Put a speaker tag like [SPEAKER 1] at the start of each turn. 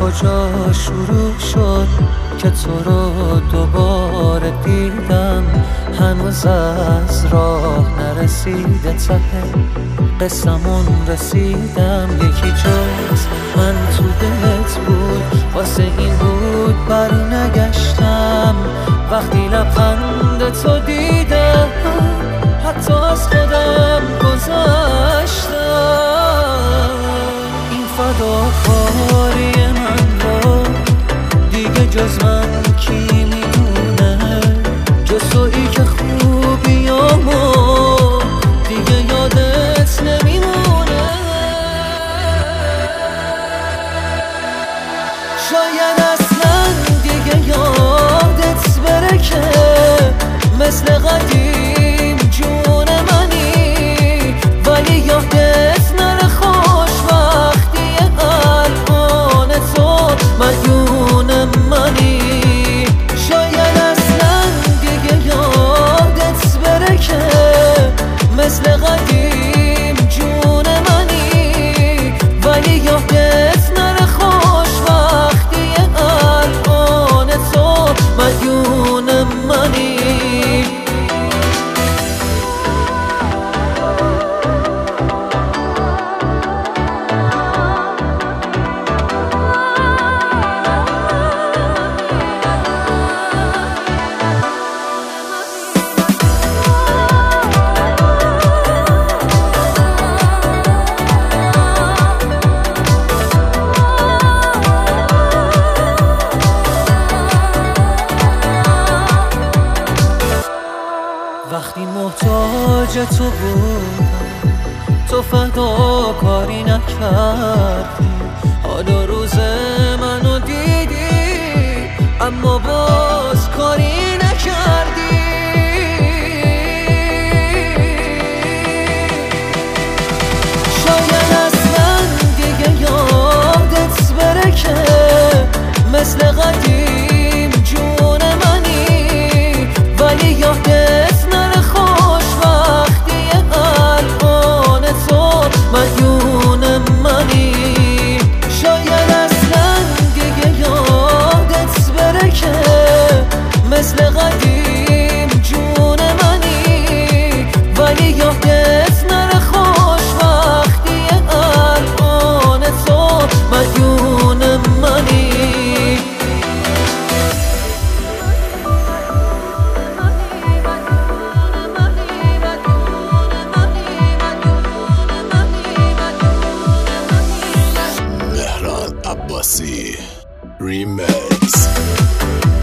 [SPEAKER 1] کجا شروع شد که تو رو دوباره دیدم؟ هنوز از راه نرسیده ته قسمون رسیدم. یکی جز من تو دلت بود، واسه این بود بر نگشتم. وقتی لبخند تو دیدم حتی از خودم گذشتم. این فداکاری من رو دیگه جز من کی میدونه؟ جز تویی که خوبیامو دیگه یادت نمیمونه. شاید اصلا دیگه یادت بره که مثل قدیم جون منی، ولی یادت نره خوشبختی الان تو مدیون منی. شاید اصلا دیگه یادت بره که مثل قدیم جون منی، ولی یادت نره خوشبختی الان تو مدیون منی. وقتی محتاج تو بودم تو فداکاری نکردی. حالا روز منو دیدی اما باز کاری نکردی. شاید اصلا دیگه یادت بره که مثل قدیم جون منی، ولی یادت مدیون منی. شاید اصلا دیگه یادت بره که مثل قدیم جون منی، ولی یادت نره خوشبختی الان تو مدیون منی.
[SPEAKER 2] Abbasi Remix.